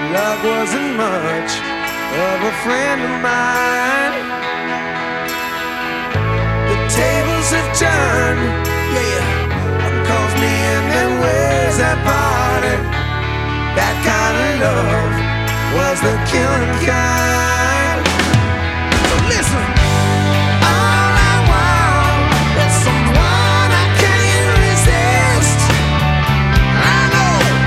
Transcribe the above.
Love wasn't much of a friend of mine. The tables have turned, yeah. One calls me in, then where's that party? That kind of love was the killing kind.